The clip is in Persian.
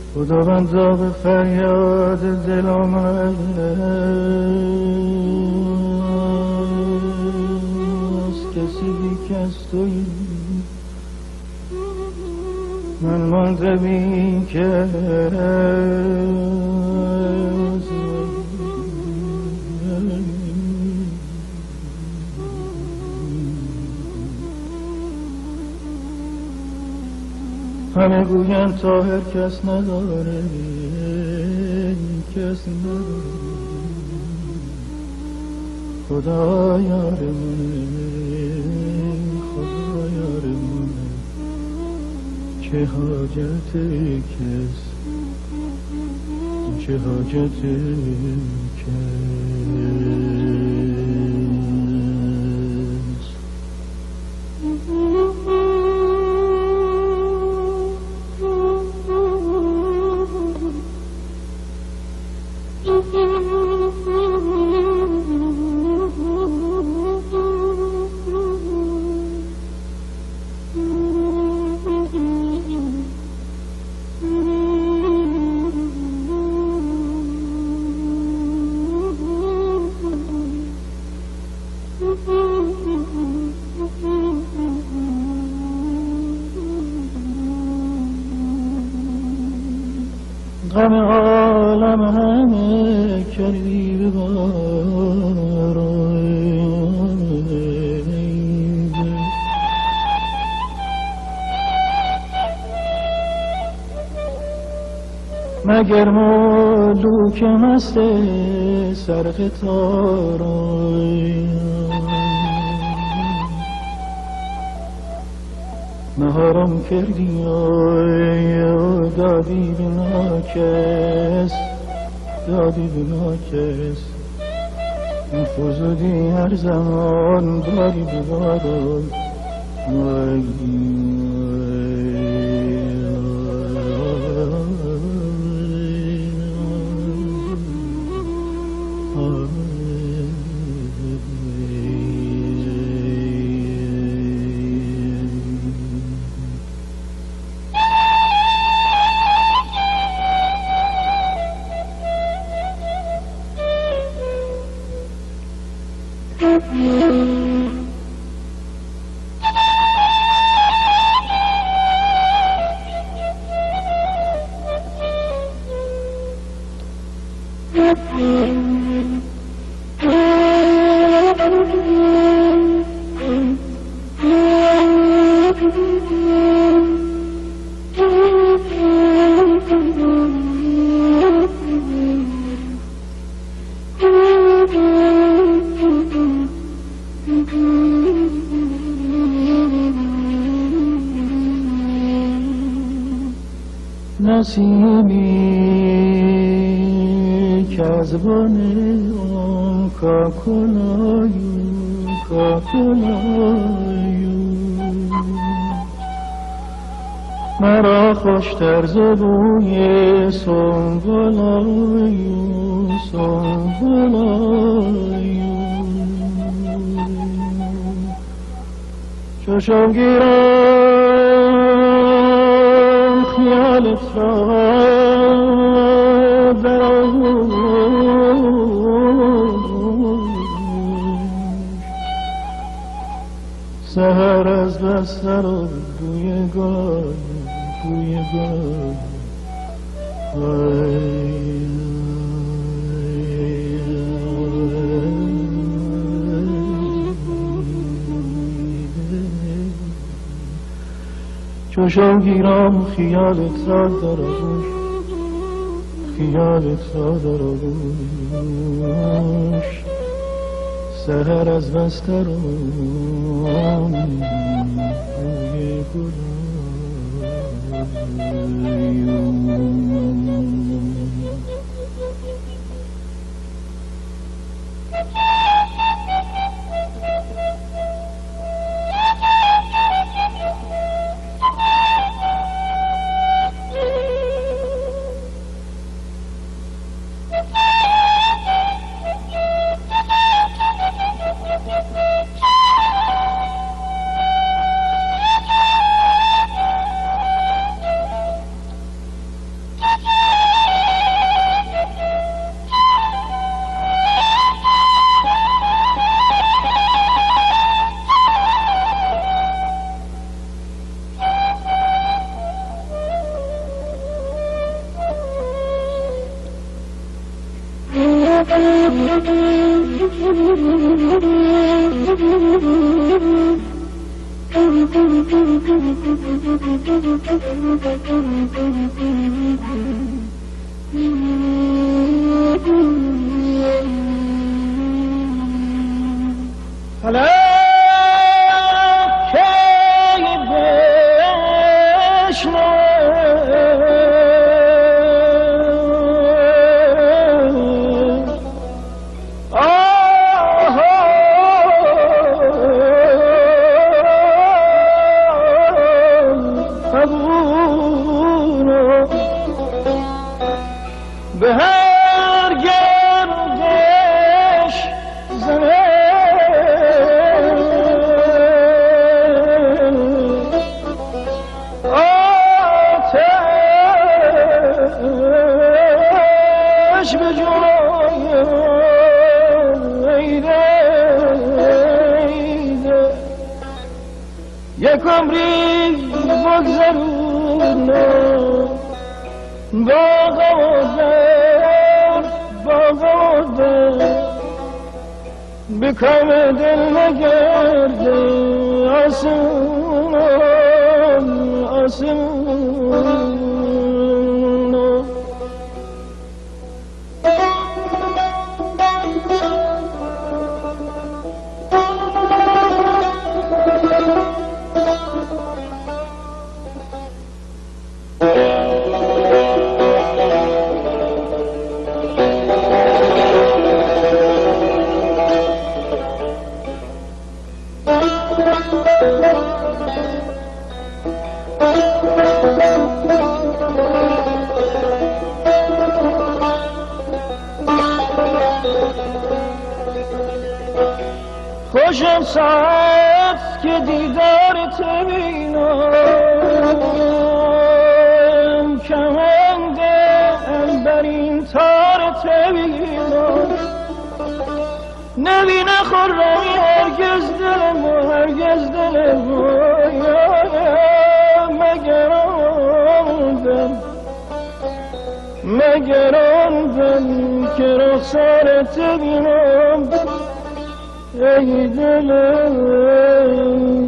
خداوندا به فریاد دل آمد از کسی بی کس تویی من مانده بی کس همه گویند طاهر کس نداره کس نداره خدا یار منه خدا یار منه چه حاجت کس چه حاجت کس غم عالم همه کردی به مگر ملوک مست سرقطارای مهارم کردی دادی به ناکس دادی به ناکس فزودی هر زمان داری به دادم نسیمی که از بانه آن کاکلایو مرا خوشتر ز بوی سنبلایو چشم گیرم خیالت را در سحر از بستر و بوی گل چشم گیرم خیالت را در آغوش سحر از بستر و بوی گل یک عمری بگذرونم با غوادر به کام دل نگرده آسمون خوشم ساعت که دیدارت بینم کمند عنبرین تارت بینم نبینه خرمی هرگز دلم مگر آن دم که رخسارت بینم ای دلم